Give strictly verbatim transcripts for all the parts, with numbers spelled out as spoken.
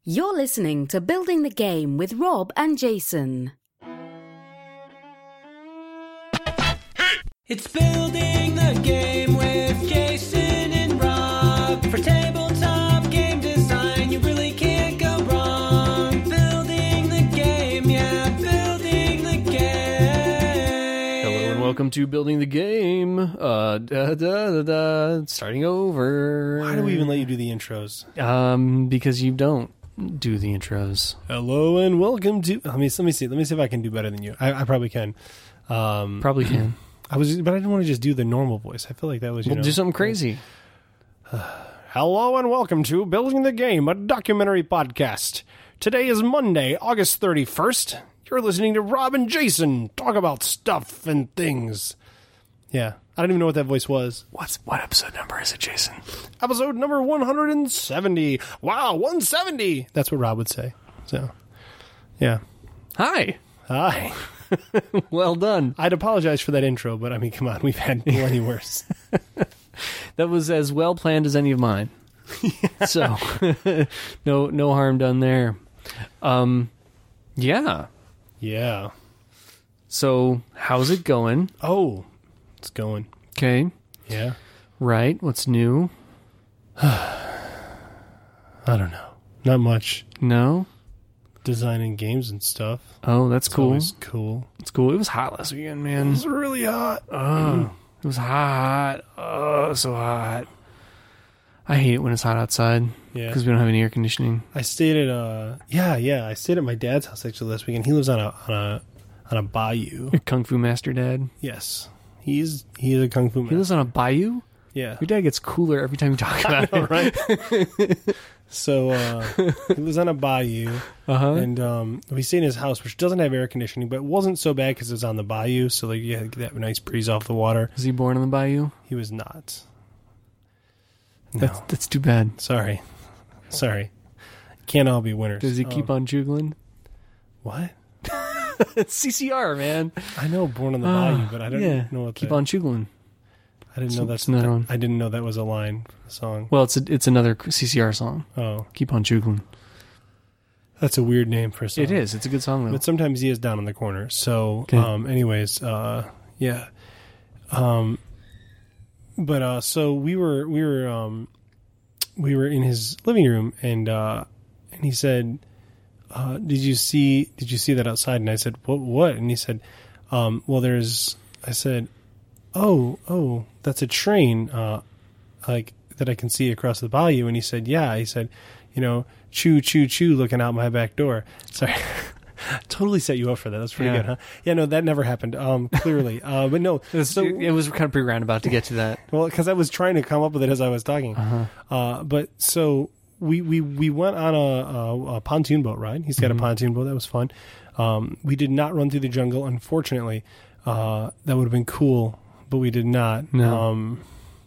You're listening to Building the Game with Rob and Jason. It's Building the Game with Jason and Rob. For tabletop game design, you really can't go wrong. Building the game, yeah, building the game. Hello and welcome to Building the Game. Uh, da, da, da, da, starting over. Why do we even let you do the intros? Um, because you don't do the intros. Hello and welcome to. Let me let me see. Let me see if I can do better than you. I, I probably can. Um, Probably can. I was, but I didn't want to just do the normal voice. I feel like that was. You We'll know, do something crazy. Hello and welcome to Building the Game, a documentary podcast. Today is Monday, August thirty-first. You're listening to Rob and Jason talk about stuff and things. Yeah, I don't even know what that voice was. What's what episode number is it, Jason? Episode number one hundred seventy. Wow, one seventy. That's what Rob would say. So, yeah. Hi. Hi. Well done. I'd apologize for that intro, but I mean, come on, we've had plenty worse. That was as well planned as any of mine. Yeah. So, no, no harm done there. Um, yeah. Yeah. So, how's it going? Oh, it's going. Okay. Yeah. Right. What's new? I don't know. Not much. No. Designing games and stuff. Oh, that's It's cool. always cool. It's cool. It was hot last weekend, man. It's really hot. Oh, it was hot. Oh, so hot. I hate it when it's hot outside Yeah. because we don't have any air conditioning. I stayed at uh yeah, yeah. I stayed at my dad's house actually last weekend. He lives on a on a on a bayou. Your Kung Fu Master Dad. Yes. He's he's a kung fu He master. lives on a bayou? Yeah. Your dad gets cooler every time you talk about All it. right. So uh he lives on a bayou. Uh-huh. And um, we stayed in his house, which doesn't have air conditioning, but it wasn't so bad because it was on the bayou, so like you had to get that nice breeze off the water. Was he born on the bayou? He was not. No, That's that's too bad. sorry, sorry. Can't all be winners. Does he keep Um, on juggling? What? It's C C R, man. I know Born on the Ah, Bayou, but I don't yeah. know what. Keep that, on juggling. I didn't know that's it's another that- one. I didn't know that was a line for the song. Well, it's a, it's another C C R song. Oh, Keep on juggling. that's a weird name for a song. It is. It's a good song, though. But sometimes he is down in the corner. So, Okay. um, anyways, uh, yeah. Um, but uh, so we were we were um, we were in his living room, and uh, and he said, uh, "Did you see Did you see that outside?" And I said, "What? What?" And he said, um, "Well, there's." I said, "Oh, oh, that's a train, uh, like that I can see across the bayou." And he said, "Yeah." He said, "You know, choo choo choo, looking out my back door." Sorry. Totally set you up for that. That's pretty Yeah. good, huh? Yeah, no, that never happened. Um, clearly, uh, but no. It was, so, it was kind of pretty roundabout to get to that. well, because I was trying to come up with it as I was talking. Uh-huh. Uh, but so we, we, we went on a, a, a pontoon boat ride. He's got Mm-hmm. a pontoon boat. That was fun. Um, we did not run through the jungle, unfortunately. Uh, that would have been cool, but we did not. No. Um,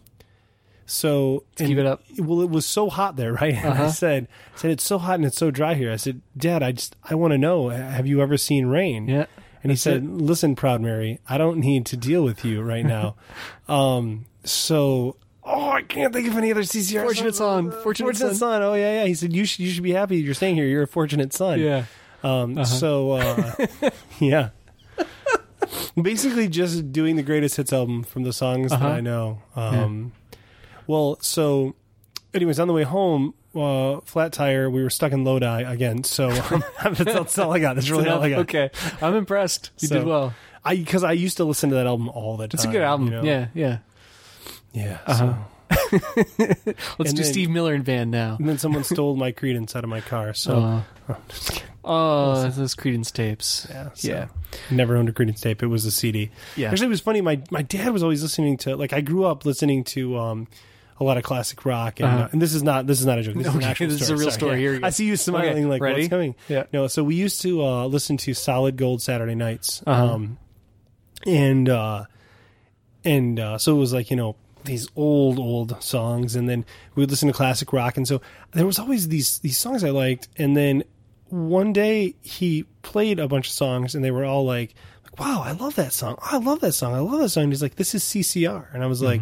so Let's keep it up. Well, it was so hot there, right? And I Uh-huh. said, I said, it's so hot and it's so dry here. I said, Dad, I just, I want to know, have you ever seen rain? Yeah. And he That's said, it. listen, Proud Mary, I don't need to deal with you right now. um, so, oh, I can't think of any other C C R. Fortunate songs. son. Fortunate son. son. Oh, yeah, yeah. He said, you should, you should be happy you're staying here. You're a fortunate son. Yeah. Um, Uh-huh. So, uh, yeah. Basically just doing the greatest hits album from the songs Uh-huh. that I know. Um, Well, so, anyways, on the way home, uh, flat tire, we were stuck in Lodi again. So um, that's, that's all I got. That's really all I got. Okay. I'm impressed. You So, did well. I because I used to listen to that album all the time. It's a good album. you know? Yeah, yeah. Yeah. Uh-huh. So. Let's And do then- Steve Miller and band now. And then someone stole my Creedence out of my car. So, Uh, oh, just kidding. oh, those Creedence tapes. Yeah, so Yeah. never owned a Creedence tape. It was a C D. Yeah. Actually, it was funny. My my dad was always listening to, like, I grew up listening to um, a lot of classic rock, and, Uh-huh. uh, and this is not this is not a joke. This is an Okay, actual this is story. a real Sorry, story. yeah. Here you go. I see you smiling, Okay, like ready? what's coming. Yeah. No, so we used to uh, listen to Solid Gold Saturday nights, Uh-huh. um, and uh, and uh, so it was like, you know, these old old songs, and then we would listen to classic rock, and so there was always these these songs I liked, and then one day he played a bunch of songs, and they were all like, wow, I love that song. Oh, I love that song. I love that song. And he's like, this is C C R. And I was like,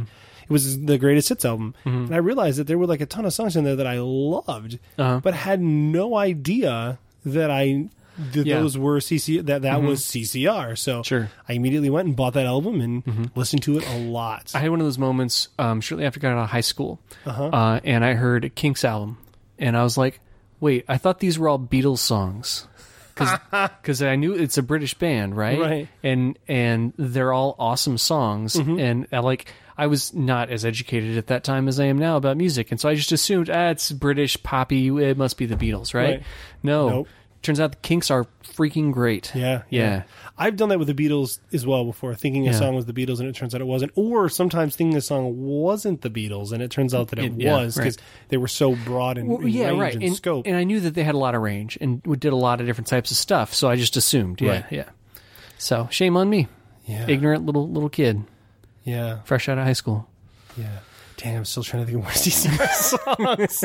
it was the greatest hits album, and I realized that there were like a ton of songs in there that I loved, Uh-huh. but had no idea that I that Yeah. those were C C that that was C C R. So Sure. I immediately went and bought that album and listened to it a lot. I had one of those moments um, shortly after I got out of high school, uh, and I heard a Kinks album, and I was like, "Wait, I thought these were all Beatles songs." Because I knew it's a British band, right? Right. And and they're all awesome songs, Mm-hmm. and I like I was not as educated at that time as I am now about music, and so I just assumed, ah, it's British poppy. It must be the Beatles, right? Right. No, Nope. turns out the Kinks are freaking great. Yeah, yeah. I've done that with the Beatles as well before, thinking a Yeah. song was the Beatles and it turns out it wasn't. Or sometimes thinking a song wasn't the Beatles and it turns out that it Yeah, was because right. they were so broad in, Well, in yeah, range right. and, And, scope. and I knew that they had a lot of range and did a lot of different types of stuff, so I just assumed. Yeah, Right. yeah. So shame on me, yeah, ignorant little little kid, yeah, fresh out of high school. yeah. Damn, I'm still trying to think of more C C R songs.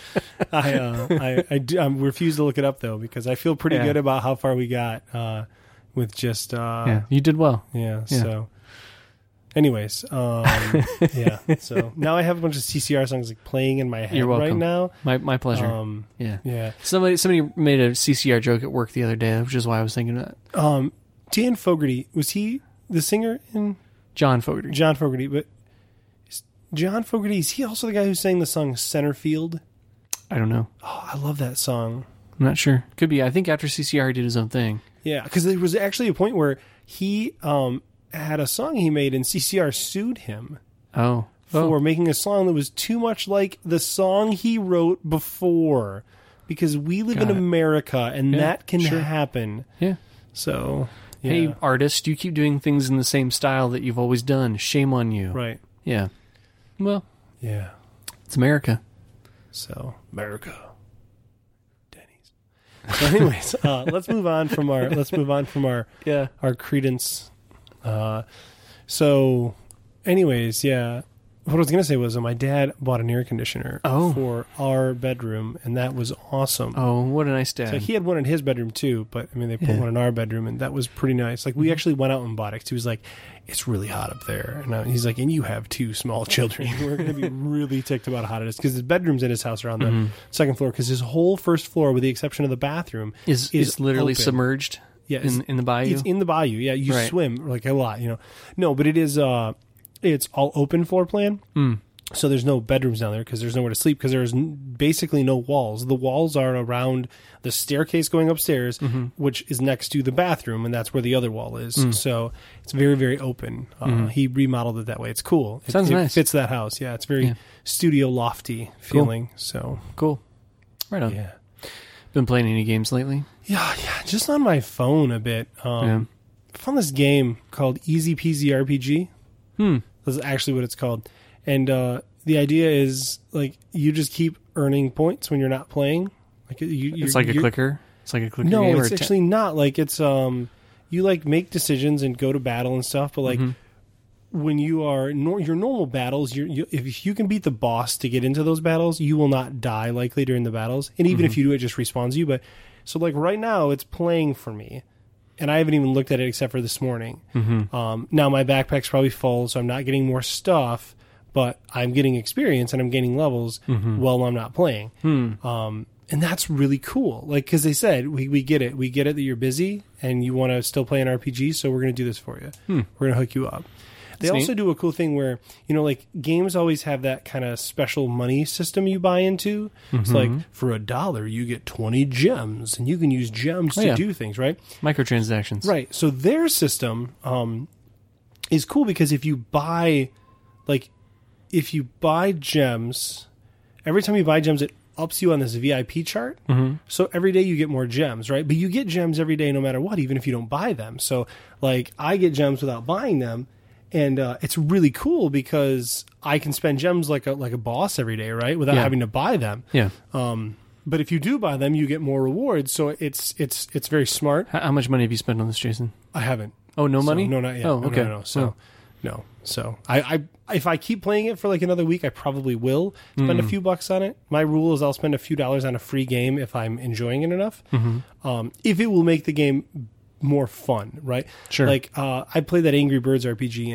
I, uh, I, I, do, I refuse to look it up though because I feel pretty Yeah. good about how far we got uh, with just uh, yeah, you did well. Yeah, Yeah. So, anyways, um, yeah. So now I have a bunch of C C R songs like playing in my head You're welcome. right now. My my pleasure. Um, yeah. yeah. Somebody somebody made a C C R joke at work the other day, which is why I was thinking of that. Um, Dan Fogerty, was he the singer in John Fogerty. John Fogerty? But is John Fogerty, is he also the guy who sang the song Centerfield? I don't know. Oh, I love that song. I'm not sure. Could be. I think after C C R, he did his own thing. Yeah, because there was actually a point where he um, had a song he made and C C R sued him Oh. for Oh. making a song that was too much like the song he wrote before. Because we live Got in it. America and Yeah, that can sure. happen. Yeah. So, yeah. Hey, artist, you keep doing things in the same style that you've always done. Shame on you. right. Yeah. Well, Yeah. it's America. So, America. Denny's. So anyways, uh, let's move on from our let's move on from our Yeah. our credence. Uh, so, anyways, yeah. What I was gonna say was uh, my dad bought an air conditioner Oh. for our bedroom, and that was awesome. Oh, what a nice dad. So he had one in his bedroom too, but I mean they put Yeah. one in our bedroom, and that was pretty nice. Like we actually went out and bought it. 'Cause he was like, "It's really hot up there," and I, he's like, "And you have two small children. We're going to be really ticked about how hot it is because his bedrooms in his house are on the Mm-hmm. second floor because his whole first floor, with the exception of the bathroom, is is is literally open. submerged Yeah, it's- in in the bayou. It's in the bayou. Yeah, you Right. swim like a lot. You know, no, but it is. uh It's all open floor plan. Mm. So there's no bedrooms down there because there's nowhere to sleep because there's n- basically no walls. The walls are around the staircase going upstairs, Mm-hmm. which is next to the bathroom, and that's where the other wall is. Mm. So it's very, very open. Uh, He remodeled it that way. It's cool. It, Mm-hmm. Sounds it nice. fits that house. Yeah, it's very Yeah. studio lofty feeling. So Cool. Right on. yeah, Been playing any games lately? yeah, yeah. Just on my phone a bit. Um, Yeah. I found this game called Easy Peasy R P G. Hmm. That's actually what it's called. And uh, the idea is like you just keep earning points when you're not playing. Like you, you're, It's like a you're- clicker. It's like a clicker No, game. or it's a ta- actually not. Like it's um, you like make decisions and go to battle and stuff. But like Mm-hmm. when you are nor- your normal battles, you're, you if you can beat the boss to get into those battles, you will not die likely during the battles. And even Mm-hmm. if you do, it just respawns you. But so like right now, it's playing for me. And I haven't even looked at it except for this morning. Mm-hmm. Um, now my backpack's probably full, so I'm not getting more stuff, but I'm getting experience and I'm gaining levels Mm-hmm. while I'm not playing. Hmm. Um, and that's really cool. Like, because they said, we, we get it. We get it that you're busy and you want to still play an R P G, so we're going to do this for you. We're going to hook you up. They That's also neat. do a cool thing where, you know, like games always have that kind of special money system you buy into. It's like, for a dollar, you get twenty gems, and you can use gems Oh, to yeah. do things, right? Microtransactions. Right. So their system um, is cool because if you buy, like, if you buy gems, every time you buy gems, it ups you on this V I P chart. Mm-hmm. So every day you get more gems, right? But you get gems every day no matter what, even if you don't buy them. So, like, I get gems without buying them. And uh, it's really cool because I can spend gems like a like a boss every day, right, without Yeah. having to buy them. Yeah. Um, but if you do buy them, you get more rewards. So it's it's it's very smart. How, how much money have you spent on this, Jason? I haven't. Oh, no So, money? no, not yet. Oh, No, okay. No, no, So, Oh. no. So, I, I, if I keep playing it for like another week, I probably will spend Hmm. a few bucks on it. My rule is I'll spend a few dollars on a free game if I'm enjoying it enough. Mm-hmm. Um, if it will make the game more fun, right? Sure. Like, uh, I played that Angry Birds R P G and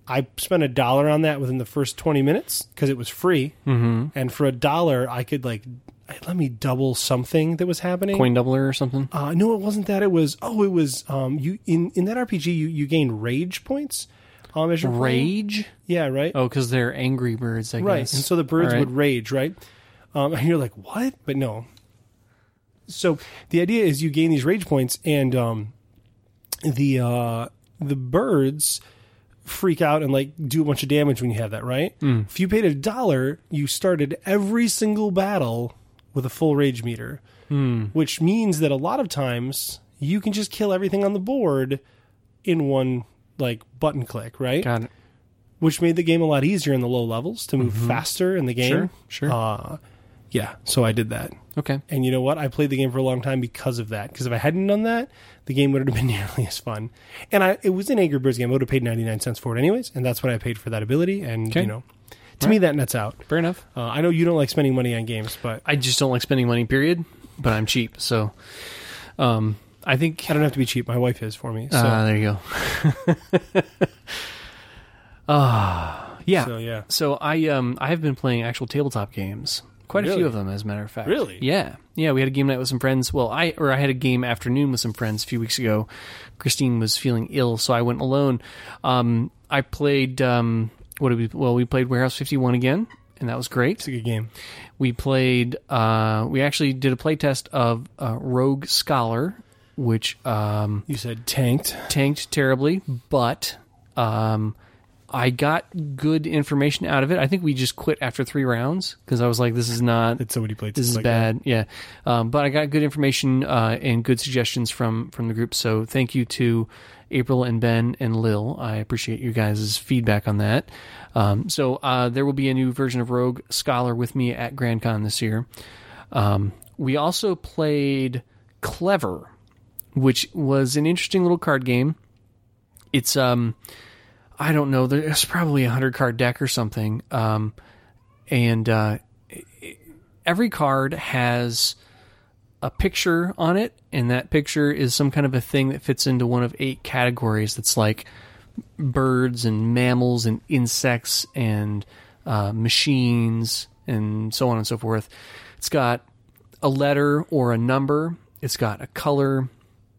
I spent a dollar on that within the first twenty minutes because it was free. Mm-hmm. And for a dollar, I could like let me double something that was happening. Coin doubler or something? Uh, no, it wasn't that. It was oh, it was um you in in that R P G you you gain rage points. Um, as you're playing. Rage? Yeah, right. Oh, because they're angry birds, I right. guess. And so the birds All right. would rage, right? Um, and you're like, what? But no. So the idea is you gain these rage points, and um, the uh, the birds freak out and like do a bunch of damage when you have that, right? Mm. If you paid a dollar, you started every single battle with a full rage meter, Mm. which means that a lot of times you can just kill everything on the board in one like button click, right? Got it. Which made the game a lot easier in the low levels to move Mm-hmm. faster in the game. Sure, sure. Uh, yeah, so I did that. Okay. And you know what? I played the game for a long time because of that. Because if I hadn't done that, the game would have been nearly as fun. And I, it was an Angry Birds game. I would have paid ninety-nine cents for it anyways. And that's what I paid for that ability. And, Okay. you know, to me, that nets out. Fair enough. Uh, I know you don't like spending money on games, but I just don't like spending money, period. But I'm cheap, so um, I think. I don't have to be cheap. My wife is for me. So, Uh, there you go. Ah, yeah. so yeah. So I um I have been playing actual tabletop games. Quite a Really? few of them, as a matter of fact. Really? Yeah, yeah. We had a game night with some friends. Well, I or I had a game afternoon with some friends a few weeks ago. Christine was feeling ill, so I went alone. Um, I played. Um, what did we? Well, we played Warehouse fifty-one again, and that was great. It's a good game. We played. Uh, we actually did a play test of uh, Rogue Scholar, which um, You said tanked. tanked terribly, but um, I got good information out of it. I think we just quit after three rounds because I was like, "This is not. It's somebody played This is like bad." Yeah, um, but I got good information uh, and good suggestions from from the group. So thank you to April and Ben and Lil. I appreciate you guys' feedback on that. Um, so uh, there will be a new version of Rogue Scholar with me at Grand Con this year. Um, we also played Clever, which was an interesting little card game. It's um, I don't know. There's probably a hundred card deck or something, um, and uh, every card has a picture on it, and that picture is some kind of a thing that fits into one of eight categories. That's like birds and mammals and insects and uh, machines and so on and so forth. It's got a letter or a number. It's got a color.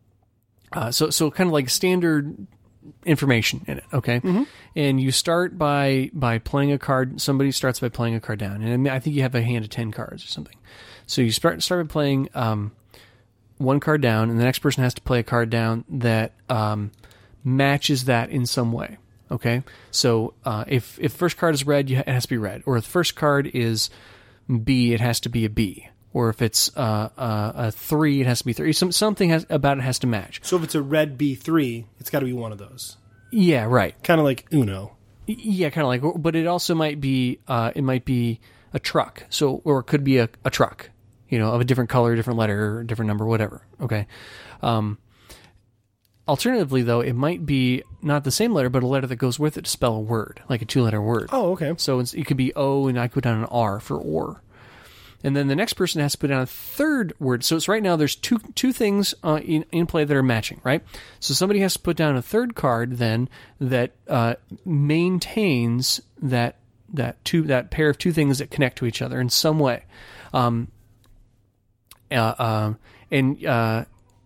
Uh, so so kind of like standard information in it, okay? Mm-hmm. And you start by by playing a card. Somebody starts by playing a card down, and I, mean, I think you have a hand of ten cards or something. So you start start by playing um, one card down, and the next person has to play a card down that um, matches that in some way. Okay, so uh, if if first card is red, you ha- it has to be red, or if the first card is B, it has to be a B. Or if it's uh, uh, a three, it has to be three. Some something has, about it has to match. So if it's a red B three, it's got to be one of those. Yeah, right. Kind of like Uno. Y- Yeah, kind of like. But it also might be. Uh, it might be a truck. So or it could be a, a truck. You know, of a different color, different letter, different number, whatever. Okay. Um, alternatively, though, it might be not the same letter, but a letter that goes with it to spell a word, like a two-letter word. Oh, okay. So it's, it could be O, and I put down an R for or. And then the next person has to put down a third word. So it's right now there's two two things uh, in, in play that are matching, right? So somebody has to put down a third card then that uh, maintains that that two that pair of two things that connect to each other in some way. Um, uh, uh, and uh,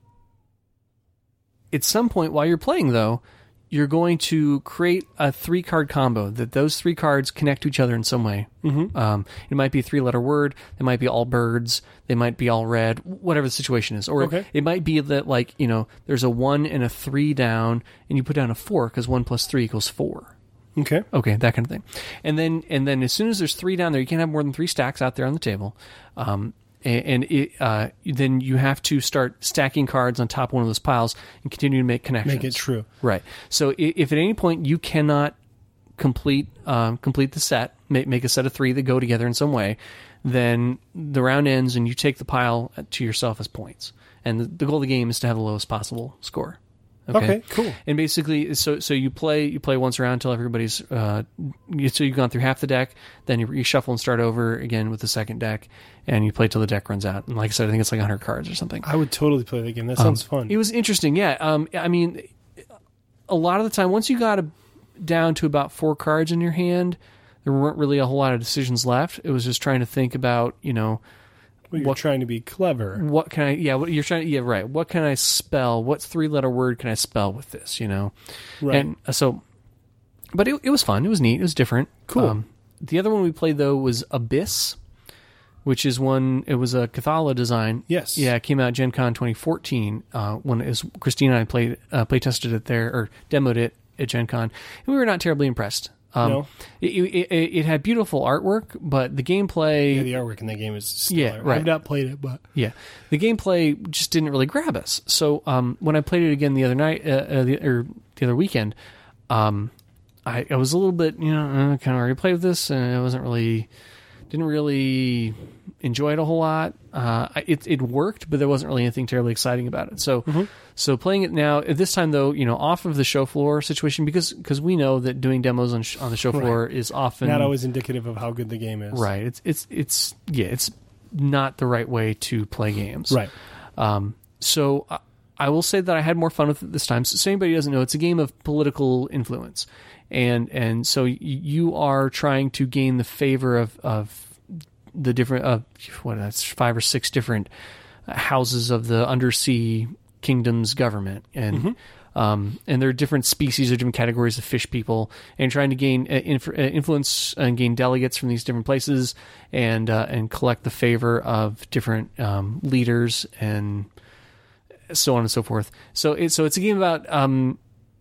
at some point while you're playing, though, you're going to create a three-card combo that those three cards connect to each other in some way. Mm-hmm. Um, it might be a three-letter word. It might be all birds. They might be all red. Whatever the situation is, or Okay. it might be that, like, you know, there's a one and a three down, and you put down a four because one plus three equals four. Okay. Okay, that kind of thing. And then, and then, as soon as there's three down there, you can't have more than three stacks out there on the table. Um, and and it, uh, then you have to start stacking cards on top of one of those piles and continue to make connections. Make it true. Right. So i- if at any point you cannot complete um, complete the set, make, make a set of three that go together in some way, then the round ends and you take the pile to yourself as points. And the, the goal of the game is to have the lowest possible score. Okay, cool. And basically, so so you play you play once around until everybody's uh, you, so you've gone through half the deck. Then you, you shuffle and start over again with the second deck, and you play till the deck runs out. And like I said, I think it's like one hundred cards or something. I would totally play that game. That sounds fun. It was interesting, yeah. Um, I mean, a lot of the time, once you got a down to about four cards in your hand, there weren't really a whole lot of decisions left. It was just trying to think about, you know, Well, you're what- trying to be clever. what can I, yeah, what you're trying, yeah, right. What can I spell? What three letter word can I spell with this, you know? Right. And uh, so, but it, it was fun. It was neat. It was different. Cool. The other one we played, though, was Abyss, which is one, it was a Cathala design. Yes. Yeah, it came out at Gen Con twenty fourteen, uh, when it was, Christina and I played, uh, play tested it there, or demoed it at Gen Con, and we were not terribly impressed. Um, No? it, it, it, it had beautiful artwork, but the gameplay, Yeah, the artwork in that game is stellar. Yeah, right. I've not played it, but yeah, the gameplay just didn't really grab us. So um, when I played it again the other night, uh, uh, the, or the other weekend, um, I, I was a little bit, you know, uh, kind of already played with this, and I wasn't really, didn't really enjoy it a whole lot. Uh, I- it it worked, but there wasn't really anything terribly exciting about it. So Mm-hmm. so playing it now, at this time though, you know, off of the show floor situation, because because we know that doing demos on sh- on the show floor is often not always indicative of how good the game is. right. It's it's it's yeah, it's not the right way to play games. Right. Um, so I, I will say that I had more fun with it this time. So, so anybody who doesn't know, it's a game of political influence, and and so y- you are trying to gain the favor of of the different uh, what that's five or six different houses of the undersea kingdom's government, and um, and there are different species or different categories of fish people, and trying to gain uh, inf- uh, influence and gain delegates from these different places, and uh, and collect the favor of different um, leaders and so on and so forth. So it's so it's a game about um,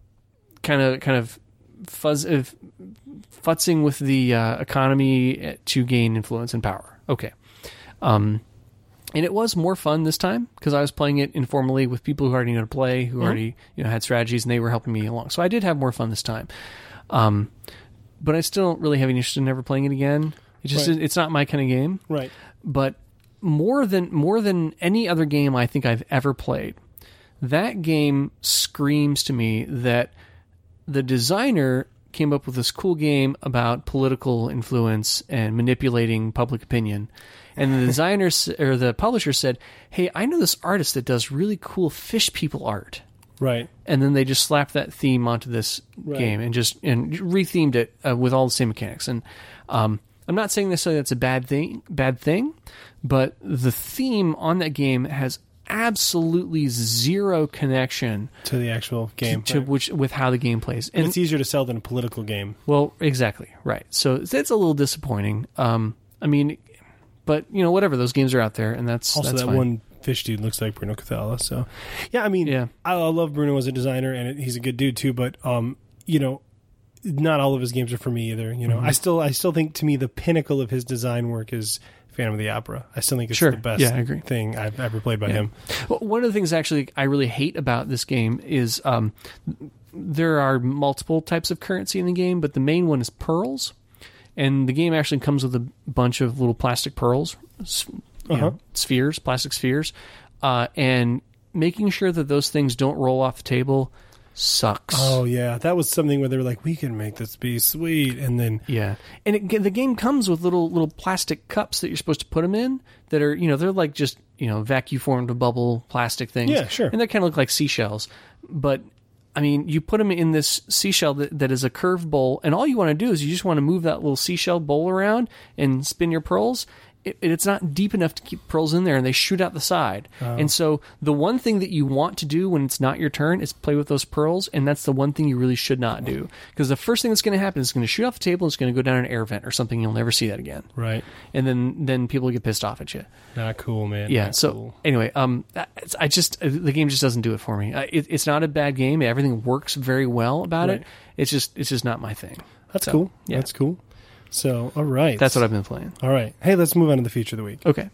kind of kind of fuzz of futzing with the uh, economy to gain influence and power. Okay. Um, and it was more fun this time because I was playing it informally with people who already know how to play, who already you know had strategies, and they were helping me along. So I did have more fun this time. Um, but I still don't really have any interest in never playing it again. It just Right. it's not my kind of game. Right. But more than more than any other game I think I've ever played, that game screams to me that the designer came up with this cool game about political influence and manipulating public opinion. And the designer s- or the publisher said, "Hey, I know this artist that does really cool fish people art." Right. And then they just slapped that theme onto this Right. game and just and rethemed it uh, with all the same mechanics. And um, I'm not saying necessarily that's a bad thing, bad thing, but the theme on that game has absolutely zero connection To the actual game. to Right. which with how the game plays. And And it's easier to sell than a political game. well, exactly right. So it's, it's a little disappointing. Um, I mean, but you know, whatever. Those games are out there, and that's Also, that's that fine. one fish dude looks like Bruno Cathala. So, yeah, I mean, Yeah. I, I love Bruno as a designer, and it, he's a good dude too. But, um, you know, not all of his games are for me either. You know, Mm-hmm. I still, I still think to me the pinnacle of his design work is Phantom of the Opera. I still think it's Sure. the best Yeah, I agree. thing I've ever played by Yeah. him. Well, one of the things actually I really hate about this game is um, there are multiple types of currency in the game, but the main one is pearls, and the game actually comes with a bunch of little plastic pearls, s- you Uh-huh. know, spheres, plastic spheres, uh, and making sure that those things don't roll off the table sucks. Oh yeah, that was something where they were like, we can make this be sweet, and then Yeah, and it, the game comes with little little plastic cups that you're supposed to put them in. That are you know they're like just you know vacuum formed bubble plastic things. Yeah, sure. And they kind of look like seashells, but I mean you put them in this seashell that, that is a curved bowl, and all you want to do is you just want to move that little seashell bowl around and spin your pearls. It, it's not deep enough to keep pearls in there, and they shoot out the side. And so the one thing that you want to do when it's not your turn is play with those pearls, and that's the one thing you really should not do. Because the first thing that's going to happen is it's going to shoot off the table, and it's going to go down an air vent or something. You'll never see that again. right, And then, then people get pissed off at you. not cool, man. Yeah. Not So cool. anyway, um, it's- I just the game just doesn't do it for me. Uh, It, it's not a bad game. Everything works very well about Right. it. It's just it's just not my thing. That's So, cool. yeah. That's cool. So, all right, That's what I've been playing. All right, hey, let's move on to the feature of the week. Okay.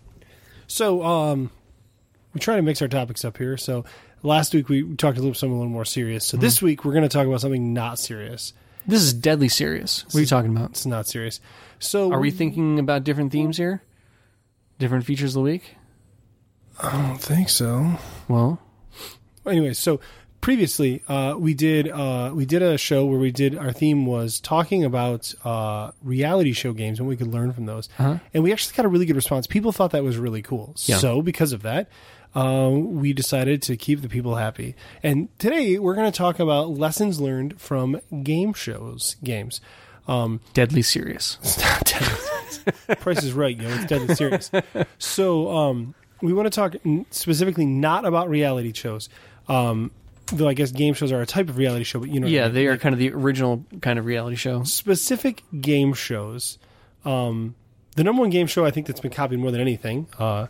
So, um, we try to mix our topics up here. So, last week we talked a little something a little more serious. So, this week we're going to talk about something not serious. This is deadly serious. What are you talking about? It's not serious. So, Are we thinking about different themes here? Different features of the week? I don't think so. Well, Anyway, so previously uh, we did uh, we did a show where we did our theme was talking about uh, reality show games and what we could learn from those, Uh-huh. and we actually got a really good response. People thought that was really cool. Yeah. So because of that, uh, we decided to keep the people happy. And today we're going to talk about lessons learned from game shows, games. Um, Deadly serious. It's not deadly serious. Price is Right, yo. It's deadly serious. So um, we want to talk specifically not about reality shows. Um, though I guess game shows are a type of reality show, but you know, Yeah, what I mean. they are Like, kind of the original kind of reality show. specific game shows. Um, the number one game show I think that's been copied more than anything uh,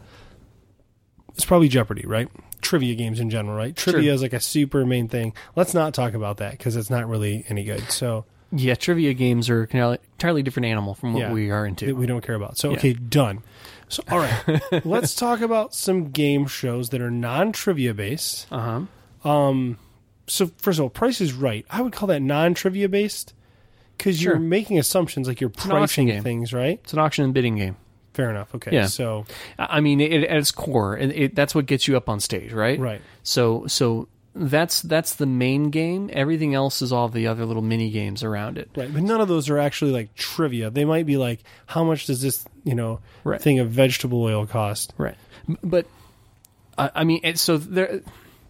is probably Jeopardy, right? Trivia games in general, right? Trivia Sure. is like a super main thing. Let's not talk about that because it's not really any good. So Yeah, trivia games are an entirely different animal from what Yeah. we are that into. we don't care about. So Yeah. okay, done. So all right, let's talk about some game shows that are non-trivia based. Uh huh. So first of all, Price is Right. I would call that non-trivia based because Sure. you're making assumptions, like you're an auction pricing game. things, right? It's an auction and bidding game. Fair enough. Okay. Yeah. So I I mean, it, at its core, it, it, that's what gets you up on stage, right? Right. So, so that's that's the main game. Everything else is all the other little mini games around it. right, but none of those are actually like trivia. They might be like, how much does this, you know, Right. thing of vegetable oil cost? Right. M- But I, I mean, it, so there.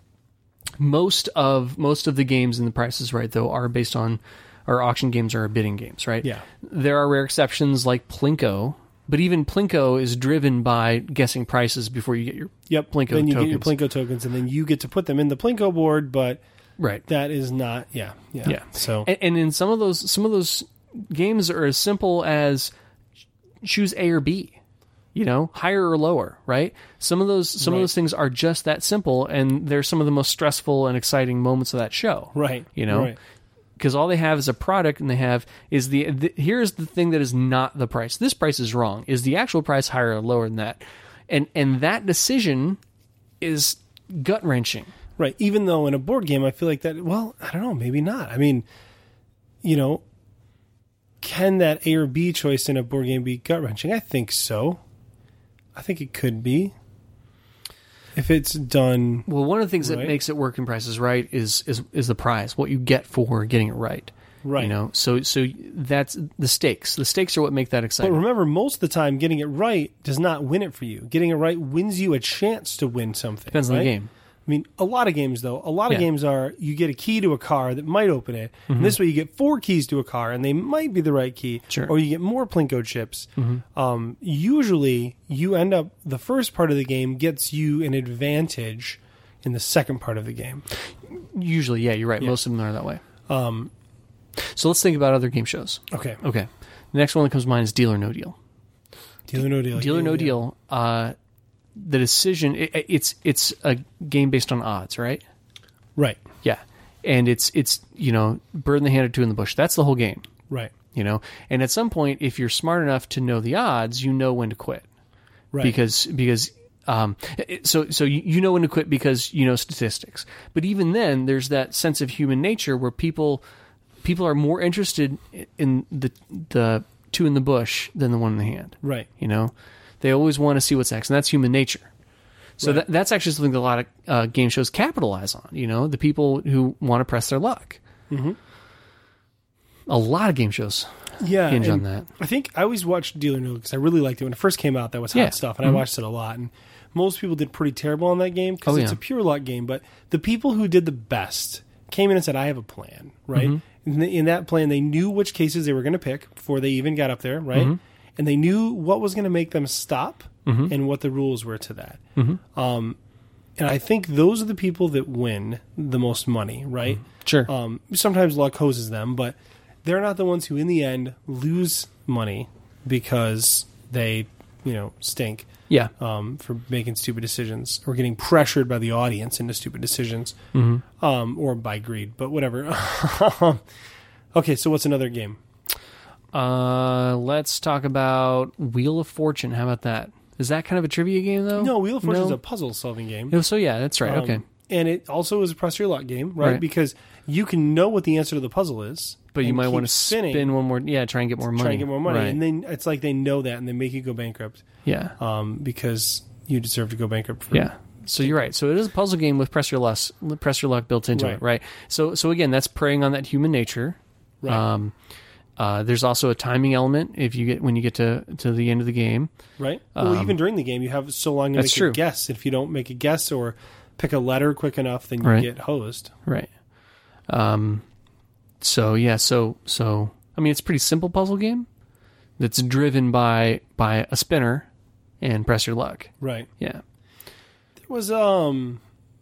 Most of most of the games in the Price is Right, though, are based on, or auction games are bidding games, right? Yeah. There are rare exceptions like Plinko, but even Plinko is driven by guessing prices before you get your Yep. Plinko then you tokens. get your Plinko tokens, and then you get to put them in the Plinko board. But right. that is not. Yeah. Yeah. Yeah. So And, and in some of those some of those games are as simple as choose A or B. You know, higher or lower, right? Some of those some Right. of those things are just that simple, and they're some of the most stressful and exciting moments of that show. right. You know, Right. because all they have is a product, and they have is the, the here's the thing that is not the price. This price is wrong. Is the actual price higher or lower than that? And and that decision is gut wrenching. Right. Even though in a board game, I feel like that. Well, I don't know. Maybe not. I mean, you know, can that A or B choice in a board game be gut wrenching? I think so. I think it could be if it's done. Well, one of the things Right. that makes it work in Price is Right is is is the prize, what you get for getting it right. Right. You know, so so that's the stakes. The stakes are what make that But exciting. remember, most of the time, getting it right does not win it for you. Getting it right wins you a chance to win something. Depends on the right? game. I mean, a lot of games, though, a lot of Yeah. games are you get a key to a car that might open it. And this way you get four keys to a car, and they might be the right key. Sure. Or you get more Plinko chips. Um, usually, you end up, the first part of the game gets you an advantage in the second part of the game. Usually, yeah, you're right. Yeah. Most of them are that way. Um, so let's think about other game shows. Okay. Okay, the next one that comes to mind is Deal or No Deal. Deal or No Deal. Deal or Yeah, No yeah. Deal. Uh, the decision it, it's it's a game based on odds, right? Right. Yeah, and it's it's you know bird in the hand or two in the bush. That's the whole game. Right. You know, and at some point, if you're smart enough to know the odds, you know when to quit. Right. Because because um, it- so so you, you know when to quit because you know statistics. But even then, there's that sense of human nature where people people are more interested in the the two in the bush than the one in the hand. Right. You know, they always want to see what's next, and that's human nature. So Right. that, that's actually something that a lot of uh, game shows capitalize on. You know, the people who want to press their luck. Mm-hmm. A lot of game shows Yeah, hinge on and that. I think I always watched Deal or No Deal because I really liked it when it first came out. That was hot Yeah. stuff, and Mhm. I watched it a lot. And most people did pretty terrible on that game because Oh, it's yeah. a pure luck game. But the people who did the best came in and said, "I have a plan." Right? Mm-hmm. In, the, in that plan, they knew which cases they were going to pick before they even got up there. Right? Mm-hmm. And they knew what was going to make them stop and what the rules were to that. Mm-hmm. Um, and I think those are the people that win the most money. Right? Sure. Um, sometimes luck hoses them, but they're not the ones who, in the end, lose money because they, you know, stink yeah. um, for making stupid decisions or getting pressured by the audience into stupid decisions, Mm-hmm. um, or by greed. But whatever. Okay, so what's another game? Uh, let's talk about Wheel of Fortune. How about that? Is that kind of a trivia game, though? No, Wheel of Fortune is No? a puzzle-solving game. Oh, so yeah, that's right. Um, okay. And it also is a press your luck game, right? Right. Because you can know what the answer to the puzzle is, But you and might keep want to spinning, spin one more. Yeah, try and get more money. try and get more money, Right. and then it's like they know that, and they make you go bankrupt. yeah. um, because you deserve to go bankrupt. For Yeah. So you're right. So it is a puzzle game with press your luck, press your luck built into Right. it, right? So so again, that's preying on that human nature. Right. Um, Uh, there's also a timing element if you get when you get to, to the end of the game. Right. Well, Um, even during the game, you have so long to that's make true. a guess. If you don't make a guess or pick a letter quick enough, then you Right. get hosed. Right. Um. So yeah. So so I mean, it's a pretty simple puzzle game that's driven by by a spinner and press your luck. Right. Yeah. There was um.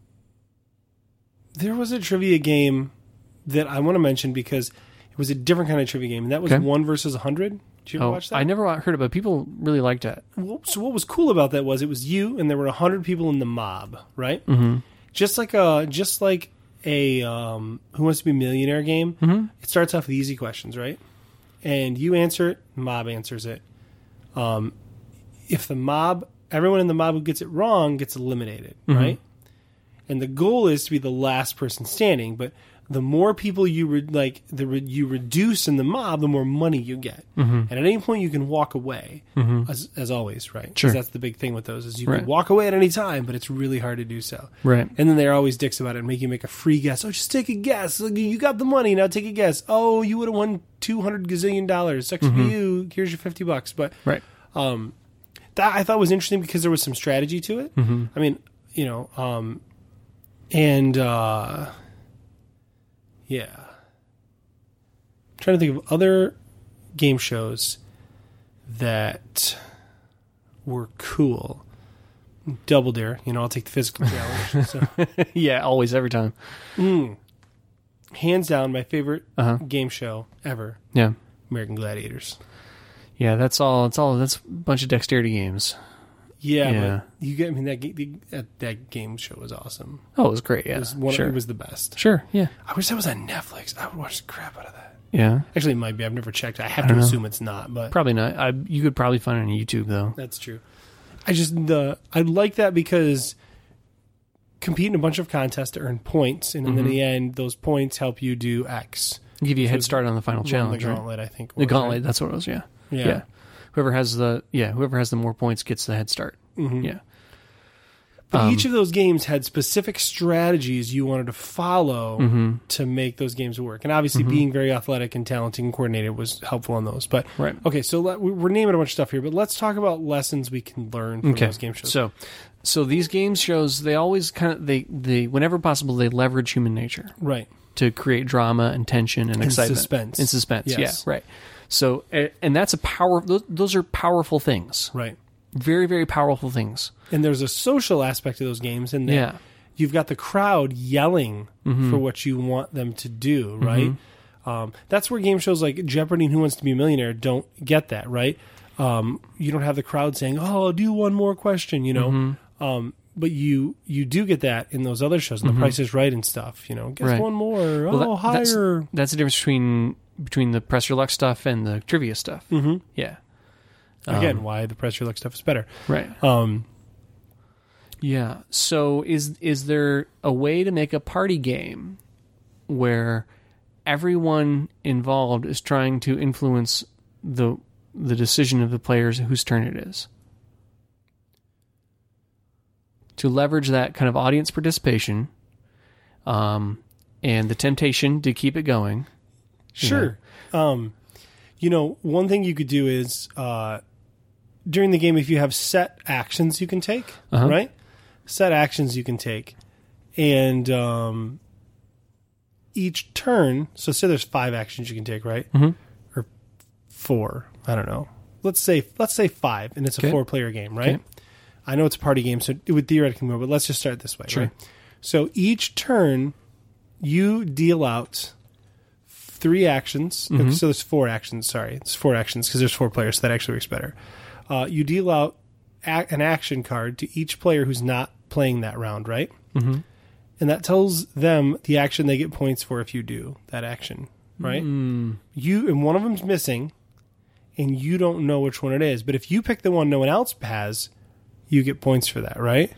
There was a trivia game that I want to mention because it was a different kind of trivia game, and that was Okay. one versus a hundred. Did you ever Oh, watch that? I never heard of it. People really liked it. Well, so what was cool about that was it was you, and there were a hundred people in the mob, right? Mm-hmm. Just like a just like a um, Who Wants to Be a Millionaire game. Mm-hmm. It starts off with easy questions, right? And you answer it, mob answers it. Um, if the mob, everyone in the mob who gets it wrong gets eliminated, Mm-hmm. right? And the goal is to be the last person standing, but the more people you re- like, the re- you reduce in the mob, the more money you get. Mm-hmm. And at any point, you can walk away, Mm-hmm. as, as always, right? 'Cause Sure. that's the big thing with those is you Right. can walk away at any time, but it's really hard to do so. Right. And then they're always dicks about it and make you make a free guess. Oh, just take a guess. Look, you got the money, now take a guess. Oh, you would have won two hundred gazillion dollars. Sucks for you. Here's your fifty bucks. But Right. that I thought was interesting because there was some strategy to it. Mm-hmm. I mean, you know, um, and uh, yeah, I'm trying to think of other game shows that were cool. Double Dare, you know, I'll take the physical challenge. So, Yeah. Always. Every time. hands down, my favorite Uh-huh. game show ever, Yeah. American Gladiators. Yeah. That's all. It's all. That's a bunch of dexterity games. Yeah, Yeah. but you get. I mean, that ga- that, that game show was awesome. Oh, it was great. Yeah. It was one. sure. It was the best. Sure. Yeah. I wish that was on Netflix. I would watch the crap out of that. Yeah. Actually, it might be. I've never checked. I have I to don't know. assume it's not, but Probably not. I. You could probably find it on YouTube though. that's true. I just the I like that because compete in a bunch of contests to earn points, and Mm-hmm. in the end, those points help you do X. Give you a So head start on the final Won challenge. the right? gauntlet, I think. The was, gauntlet. right? That's what it was. Yeah. Yeah. Whoever has the yeah whoever has the more points gets the head start. Mhm. Yeah. But Um, each of those games had specific strategies you wanted to follow Mm-hmm. to make those games work. And obviously, being very athletic and talented and coordinated was helpful on those. But Right. okay, so let, we- we're naming a bunch of stuff here, but let's talk about lessons we can learn from Okay. those game shows. So, so these game shows they always kind of they they whenever possible they leverage human nature right. to create drama and tension and, And excitement suspense. and suspense. Yes. Yeah. Right. So a- and that's a power. Those, those are powerful things. Right. Very very powerful things. And there's a social aspect to those games, and Yeah. you've got the crowd yelling for what you want them to do, right? Um, that's where game shows like Jeopardy and Who Wants to Be a Millionaire don't get that, right? Um, you don't have the crowd saying, "Oh, do one more question," you know. Um, but you you do get that in those other shows, and The Price is Right and stuff. You know, guess Right. one more. Well, oh, that- that's, higher. that's the difference between between the press your luck stuff and the trivia stuff. Mm-hmm. Yeah. Again, why the Press Your Luck stuff is better. Right. Um, Yeah. So is is there a way to make a party game where everyone involved is trying to influence the the decision of the players whose turn it is? To leverage that kind of audience participation, um, and the temptation to keep it going. Sure. Um, you know, one thing you could do is uh, during the game, if you have set actions you can take, Uh-huh. right? Set actions you can take. And um, each turn, so say there's five actions you can take, right? Mm-hmm. Or four. I don't know. Let's say let's say five, and it's a Okay. four-player game, right? Okay. I know it's a party game, so it would theoretically more, but let's just start this way, Sure. right? So each turn, you deal out three actions. Mm-hmm. So there's four actions. Sorry, it's four actions because there's four players, so that actually works better. Uh, you deal out a- an action card to each player who's not playing that round, right? Mm-hmm. And that tells them the action they get points for if you do that action, right? Mm. You and one of them's missing, and you don't know which one it is. But if you pick the one no one else has, you get points for that, right?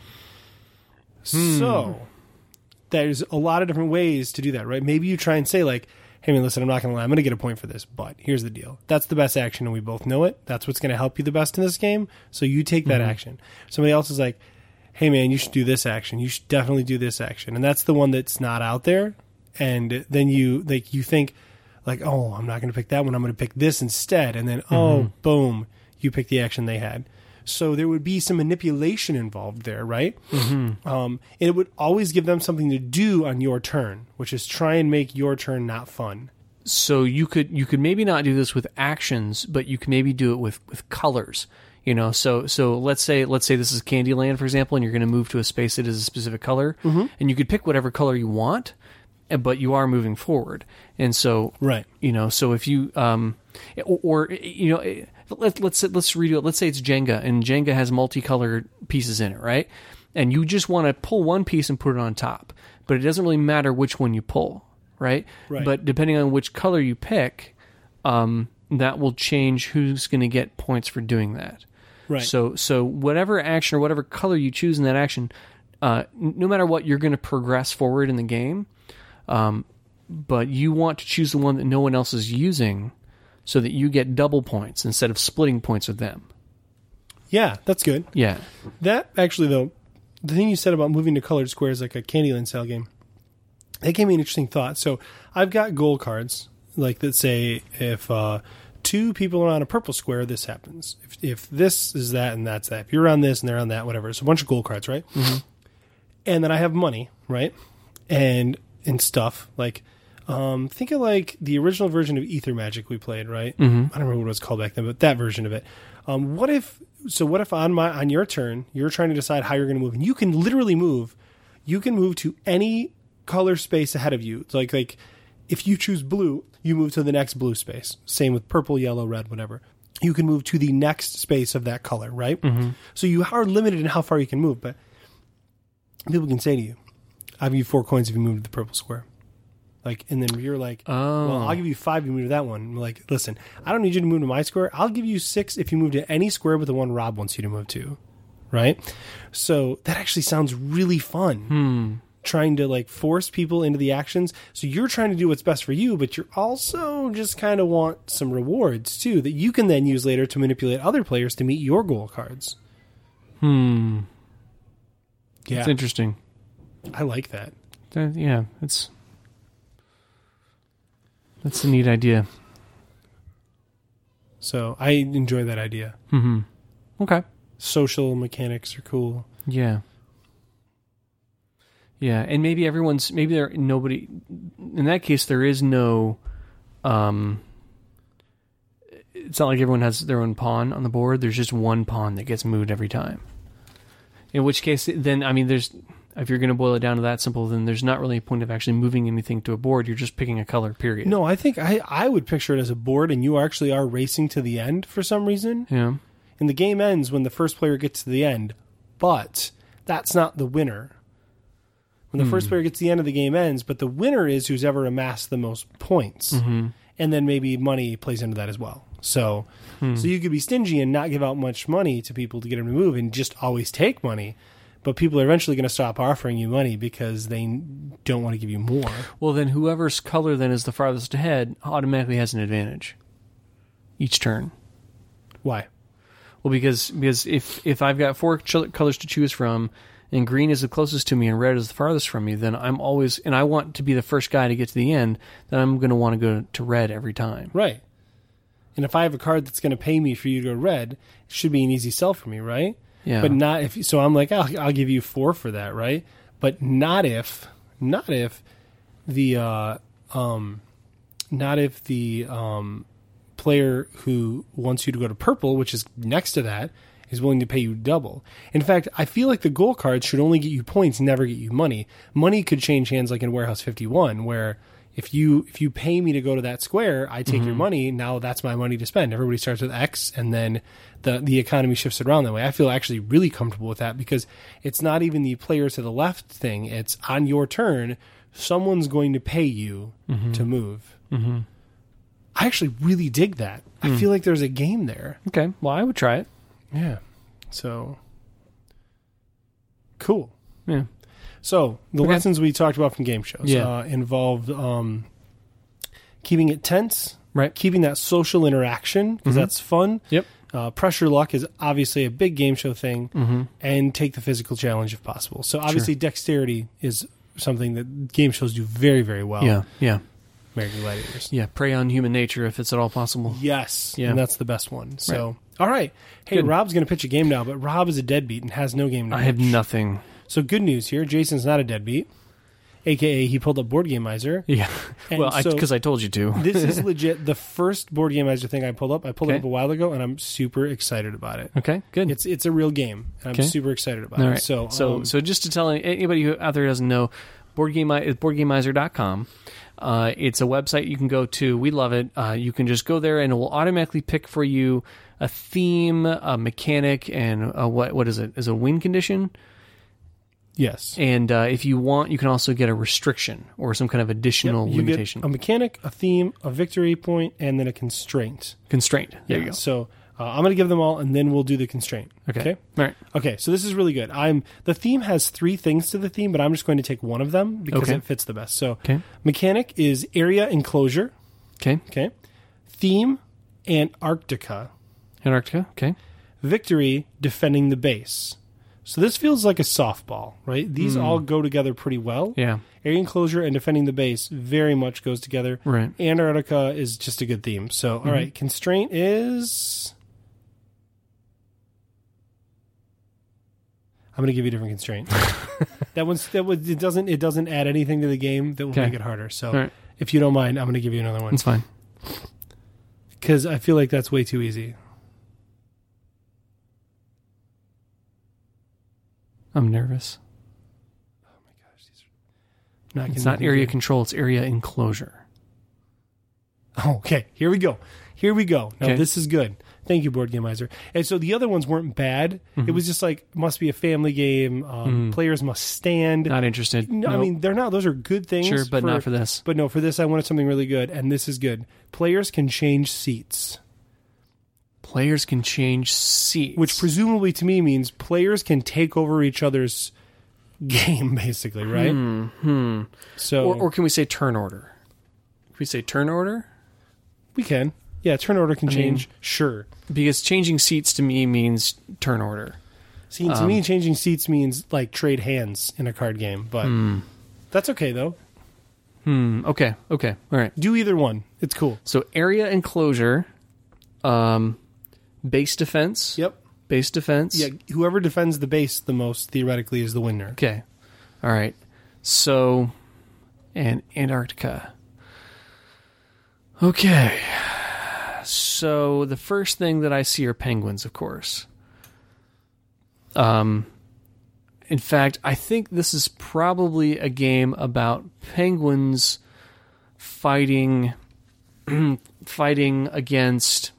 So there's a lot of different ways to do that, right? Maybe you try and say like, hey man, listen, I'm not going to lie. I'm going to get a point for this, but here's the deal. That's the best action, and we both know it. That's what's going to help you the best in this game. So you take that action. Somebody else is like, hey man, you should do this action. You should definitely do this action. And that's the one that's not out there. And then you like you think, like, oh, I'm not going to pick that one. I'm going to pick this instead. And then, Mm-hmm. oh, boom, you pick the action they had. So there would be some manipulation involved there, right? Mm-hmm. Um, and it would always give them something to do on your turn, which is try and make your turn not fun. So you could you could maybe not do this with actions, but you can maybe do it with, with colors. You know, so so let's say let's say this is Candyland, for example, and you're going to move to a space that is a specific color, mm-hmm. and you could pick whatever color you want, but you are moving forward. And so, right, you know, so if you um, or, or you know. Let, let's let's redo it. Let's say it's Jenga, and Jenga has multicolored pieces in it, right? And you just want to pull one piece and put it on top, but it doesn't really matter which one you pull, right? Right. But depending on which color you pick, um, that will change who's going to get points for doing that. Right. So so whatever action or whatever color you choose in that action, uh, no matter what, you're going to progress forward in the game. Um, but you want to choose the one that no one else is using, so that you get double points instead of splitting points with them. Yeah, that's good. Yeah. That, actually, though, the thing you said about moving to colored squares like a Candyland style game, that gave me an interesting thought. So I've got goal cards, like that say if uh, two people are on a purple square, this happens. If, if this is that and that's that. If you're on this and they're on that, whatever. It's a bunch of goal cards, right? Mm-hmm. And then I have money, right? And, and stuff, like... Um, think of like the original version of Ether Magic we played, right? Mm-hmm. I don't remember what it was called back then, but that version of it. Um, what if? So what if on my on your turn you're trying to decide how you're going to move, and you can literally move. You can move to any color space ahead of you. It's like like if you choose blue, you move to the next blue space. Same with purple, yellow, red, whatever. You can move to the next space of that color, right? Mm-hmm. So you are limited in how far you can move, but people can say to you, "I'll give you four coins if you move to the purple square." Like, and then you're like, oh. well, I'll give you five if you move to that one. I'm like, listen, I don't need you to move to my square. I'll give you six if you move to any square but the one Rob wants you to move to. Right? So that actually sounds really fun. Hmm. Trying to like force people into the actions. So you're trying to do what's best for you, but you're also just kind of want some rewards too that you can then use later to manipulate other players to meet your goal cards. Hmm. Yeah. It's interesting. I like that. That, yeah, it's... That's a neat idea. So I enjoy that idea. Mm-hmm. Okay. Social mechanics are cool. Yeah. Yeah, and maybe everyone's maybe there nobody in that case there is no um it's not like everyone has their own pawn on the board. There's just one pawn that gets moved every time. In which case then I mean there's if you're going to boil it down to that simple, then there's not really a point of actually moving anything to a board. You're just picking a color, period. No, I think I, I would picture it as a board, and you actually are racing to the end for some reason. Yeah. And the game ends when the first player gets to the end, but that's not the winner. When the Hmm. first player gets to the end of the game ends, but the winner is who's ever amassed the most points. Mm-hmm. And then maybe money plays into that as well. So, Hmm. so you could be stingy and not give out much money to people to get them to move and just always take money. But people are eventually going to stop offering you money because they don't want to give you more. Well, then whoever's color then is the farthest ahead automatically has an advantage each turn. Why? Well, because because if if I've got four ch- colors to choose from, and green is the closest to me and red is the farthest from me, then I'm always and I want to be the first guy to get to the end. Then I'm going to want to go to red every time. Right. And if I have a card that's going to pay me for you to go red, it should be an easy sell for me, right? Yeah. But not if so. I'm like, I'll, I'll give you four for that, right? But not if, not if the, uh, um, not if the um, player who wants you to go to purple, which is next to that, is willing to pay you double. In fact, I feel like the goal cards should only get you points, never get you money. Money could change hands, like in Warehouse fifty-one, where if you if you pay me to go to that square, I take mm-hmm. your money. Now that's my money to spend. Everybody starts with X, and then the the economy shifts around that way. I feel actually really comfortable with that because it's not even the player to the left thing. It's on your turn, someone's going to pay you mm-hmm. to move. Mm-hmm. I actually really dig that. Mm. I feel like there's a game there. Okay, well, I would try it. Yeah. So, cool. Yeah. So, the okay. lessons we talked about from game shows yeah. uh, involved um, keeping it tense, right? Keeping that social interaction, because mm-hmm. that's fun. Yep. Uh, pressure luck is obviously a big game show thing, mm-hmm. and take the physical challenge if possible. So, obviously, sure. dexterity is something that game shows do very, very well. Yeah, yeah. American Gladiators. Yeah, prey on human nature if it's at all possible. Yes, Yeah. and that's the best one. So, Right. all right. Hey, Good. Rob's going to pitch a game now, but Rob is a deadbeat and has no game to I have pitch. nothing. So good news here. Jason's not a deadbeat, a k a he pulled up Board Game Miser. Yeah. And well, so- because I, told you to. This is legit the first Board Game Miser thing I pulled up. I pulled it Okay. up a while ago, and I'm super excited about it. Okay, good. It's it's a real game, and I'm Okay. super excited about All it. right. So, so, um, so just to tell anybody who out there doesn't know, board game is board game miser dot com. Uh, it's a website you can go to. We love it. Uh, you can just go there, and it will automatically pick for you a theme, a mechanic, and a, what what is it? Is it a win condition? yes. And uh, if you want, you can also get a restriction or some kind of additional Yep, you limitation. get a mechanic, a theme, a victory point, and then a constraint. Constraint. There you go. So uh, I'm going to give them all, and then we'll do the constraint. Okay. Okay. All right. Okay. So this is really good. I'm the theme has three things to the theme, but I'm just going to take one of them because Okay. it fits the best. So Okay. mechanic is area enclosure. Okay. Okay. Theme, Antarctica. Antarctica. Okay. Victory, defending the base. So this feels like a softball, right? These all go together pretty well. Hmm. Yeah. Area enclosure and defending the base very much goes together. Right. Antarctica is just a good theme. So, all right, constraint is. I'm going to give you a different constraint. that one's that was it doesn't it doesn't add anything to the game that will Okay. make it harder. So, All right. if you don't mind, I'm going to give you another one It's fine. because I feel like that's way too easy. I'm nervous. No, I can- It's I not can area do- control. It's area enclosure. Oh, okay, here we go. Here we go. Now Okay. this is good. Thank you, Board Game Miser. And so the other ones weren't bad. Mm-hmm. It was just like must be a family game. Um, Players must stand. Not interested. no, I Nope. mean they're not. Those are good things. Sure, but not for this. But no, for this I wanted something really good, and this is good. Players can change seats, Players can change seats. which presumably to me means players can take over each other's game, basically, right? hmm. So Or, or can we say turn order? Can we say turn order? we can. Yeah, turn order can I change. mean- sure. Because changing seats to me means turn order. See, to Um, me, changing seats means like trade hands in a card game, but that's okay though. Hmm. Okay. Okay. All right. Do either one. It's cool. So area enclosure, um, base defense. Yep. Base defense. Yeah, whoever defends the base the most theoretically is the winner. Okay. All right. So, and Antarctica. Okay. So the first thing that I see are penguins, of course. Um, in fact, I think this is probably a game about penguins fighting, fighting against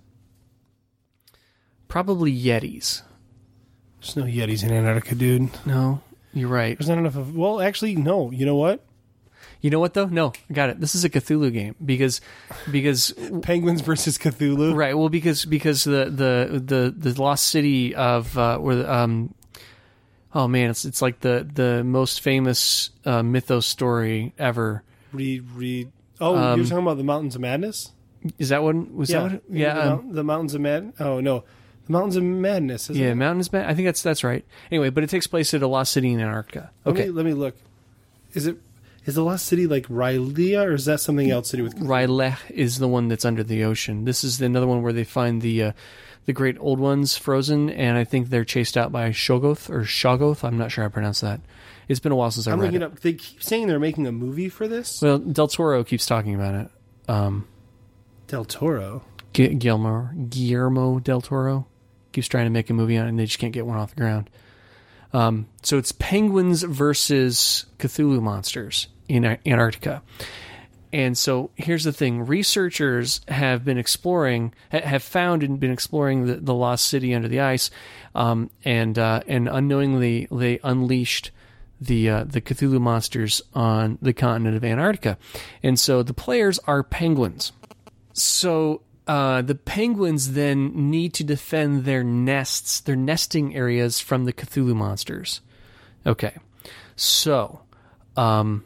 probably yetis. There's no Yetis in Antarctica, dude. No, you're right. There's not enough of. Well, actually, no. You know what? You know what though? No, I got it. This is a Cthulhu game because because Penguins versus Cthulhu. right. Well, because because the the the, the lost city of uh, where the, um oh man, it's it's like the the most famous uh, mythos story ever. Read, read. Oh, Um, you're talking about the Mountains of Madness? Is that one? Was yeah. that what, yeah? The, um, Mount- the Mountains of Mad. Oh no, the Mountains of Madness. Isn't yeah, it? Mountain is bad. I think that's that's right. Anyway, but it takes place at a lost city in Antarctica. Let Okay, me, let me look. Is it? Is the lost city like Rylea, or is that something else to do with? Rylech is the one that's under the ocean. This is another one where they find the uh, the great old ones frozen, and I think they're chased out by Shoggoth or Shoggoth. I'm not sure how to pronounce that. It's been a while since I I'm read looking it. up. They keep saying they're making a movie for this. Well, Del Toro keeps talking about it. Um, Del Toro. Gu- Guillermo Guillermo Del Toro keeps trying to make a movie on it, and they just can't get one off the ground. Um, so it's penguins versus Cthulhu monsters in Ar- Antarctica. And so here's the thing. Researchers have been exploring, ha- have found and been exploring the, the lost city under the ice, um, and uh, and unknowingly they unleashed the uh, the Cthulhu monsters on the continent of Antarctica. And so the players are penguins. So uh, the penguins then need to defend their nests, their nesting areas from the Cthulhu monsters. Okay. So, um,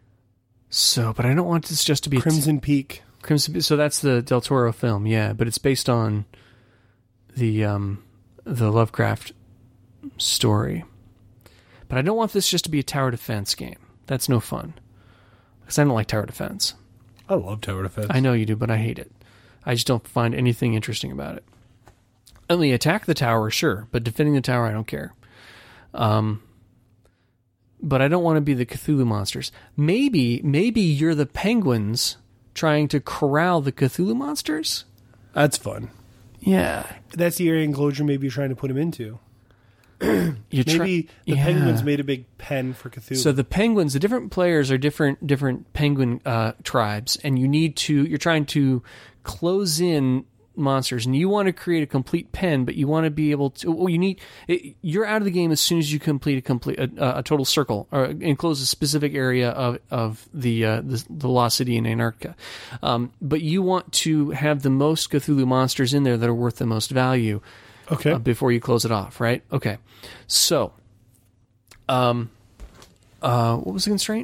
so, but I don't want this just to be a t- Crimson Peak. Crimson. So that's the Del Toro film, yeah, but it's based on the um, the Lovecraft story. But I don't want this just to be a tower defense game. That's no fun because I don't like tower defense. I love tower defense. I know you do, but I hate it. I just don't find anything interesting about it. Only attack the tower, sure, but defending the tower, I don't care. Um, but I don't want to be the Cthulhu monsters. Maybe, maybe you're the penguins trying to corral the Cthulhu monsters? That's fun. Yeah. That's the area enclosure maybe you're trying to put him into. You try- Maybe the yeah. penguins made a big pen for Cthulhu. So the penguins, the different players are different different penguin uh, tribes, and you need to, you're trying to close in monsters, and you want to create a complete pen, but you want to be able to, well, you need, it, you're out of the game as soon as you complete a complete a, a total circle, or enclose a specific area of, of the, uh, the the lost city in Antarctica. Um, but you want to have the most Cthulhu monsters in there that are worth the most value. Okay. Uh, before you close it off, right? Okay. So, um, uh, what was the constraint?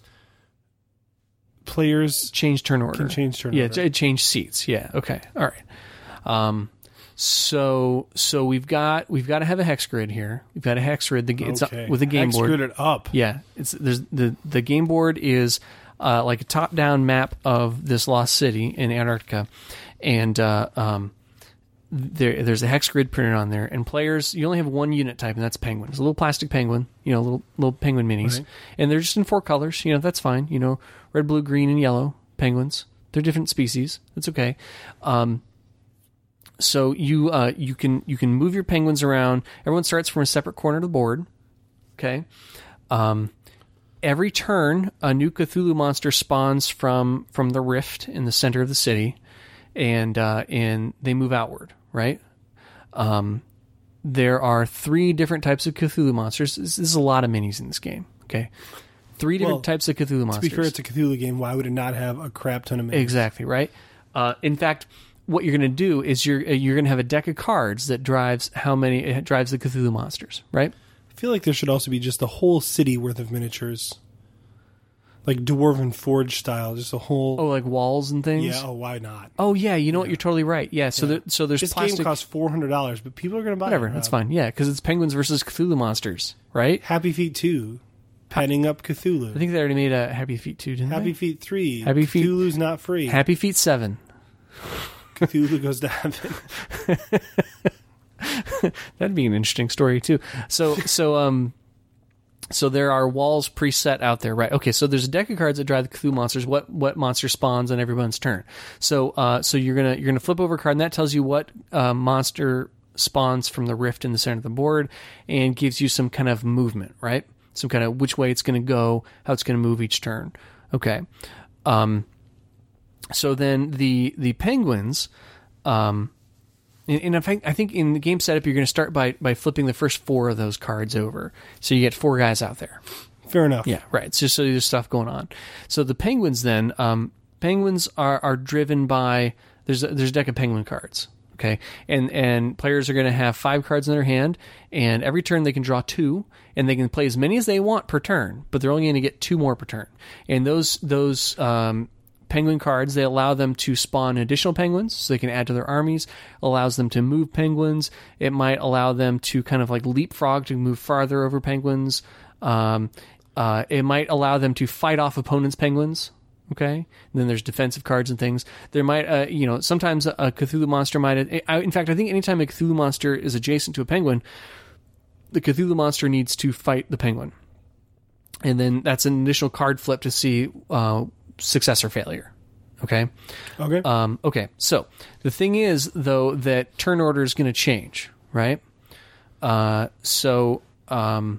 Players Change turn order. can change turn Yeah, order. it change seats. Yeah. Okay. All right. Um, so so we've got we've got to have a hex grid here. We've got a hex grid. The ga- it's Okay. up with a game Hex board. grid it up. Yeah. It's there's the the game board is uh, like a top down map of this lost city in Antarctica, and uh, um. There, there's a hex grid printed on there, and players, you only have one unit type, and that's penguin. It's a little plastic penguin, you know, little little penguin minis, Right. and they're just in four colors. You know, that's fine. You know, red, blue, green, and yellow penguins. They're different species. That's okay. Um, so you uh, you can you can move your penguins around. Everyone starts from a separate corner of the board. Okay. Um, every turn, a new Cthulhu monster spawns from from the rift in the center of the city. And uh, and they move outward, right? Um, there are three different types of Cthulhu monsters. This, this is a lot of minis in this game. Okay, three different Well, types of Cthulhu monsters. To be fair, it's a Cthulhu game. Why would it not have a crap ton of minis? Exactly right. Uh, in fact, what you're going to do is you're uh, you're going to have a deck of cards that drives how many it drives the Cthulhu monsters, right? I feel like there should also be just a whole city worth of miniatures. Like Dwarven Forge style, just a whole... Oh, like walls and things. yeah, oh, why not? Oh yeah, you know what? You're totally right. Yeah. So Yeah. there, so there's This plastic. game costs four hundred dollars, but people are going to buy Whatever. it. That's Rob. fine. Yeah, because it's Penguins versus Cthulhu monsters, right? Happy Feet two, Penning Up Cthulhu. I think they already made a Happy Feet two, didn't Happy they? Feet three, Happy Feet- Cthulhu's Not Free. Happy Feet seven. Cthulhu Goes to Heaven. That'd be an interesting story too. So so um so there are walls preset out there, right? Okay, so there's a deck of cards that drive the Cthulhu monsters. What what monster spawns on everyone's turn? So uh so you're gonna you're gonna flip over a card, and that tells you what uh, monster spawns from the rift in the center of the board, and gives you some kind of movement, right? Some kind of which way it's gonna go, how it's gonna move each turn. Okay. Um. So then the the penguins. Um. And, and I think I think in the game setup, you're going to start by, by flipping the first four of those cards over, so you get four guys out there. Fair enough. Yeah, right. It's just so there's stuff going on. So the penguins then, um, penguins are, are driven by there's a, there's a deck of penguin cards. Okay, and and players are going to have five cards in their hand, and every turn they can draw two, and they can play as many as they want per turn, but they're only going to get two more per turn. And those those um, penguin cards, they allow them to spawn additional penguins so they can add to their armies, allows them to move penguins. It might allow them to kind of like leapfrog to move farther over penguins. Um, uh, it might allow them to fight off opponents' penguins. Okay. And then there's defensive cards and things. There might, uh, you know, sometimes a Cthulhu monster might, I, in fact, I think anytime a Cthulhu monster is adjacent to a penguin, the Cthulhu monster needs to fight the penguin. And then that's an initial card flip to see, uh, success or failure. Okay. Okay. Um, okay. So the thing is, though, that turn order is going to change, right? Uh, so, um,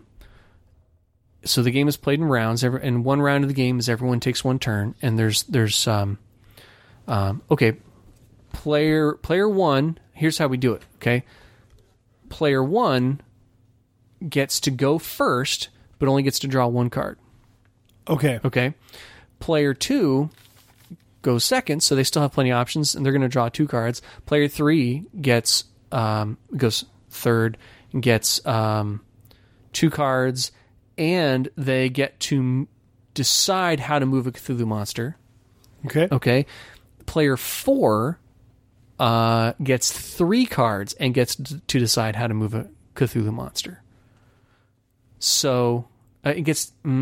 so the game is played in rounds. Every, and one round of the game is everyone takes one turn, and there's there's um, um, okay. Player player one. Here's how we do it. Okay. Player one gets to go first, but only gets to draw one card. okay. Okay. Player two goes second, so they still have plenty of options, and they're going to draw two cards. Player three gets um, goes third and gets um, two cards, and they get to m- decide how to move a Cthulhu monster. Okay. Okay. Player four uh, gets three cards and gets d- to decide how to move a Cthulhu monster. So uh, it gets. Mm,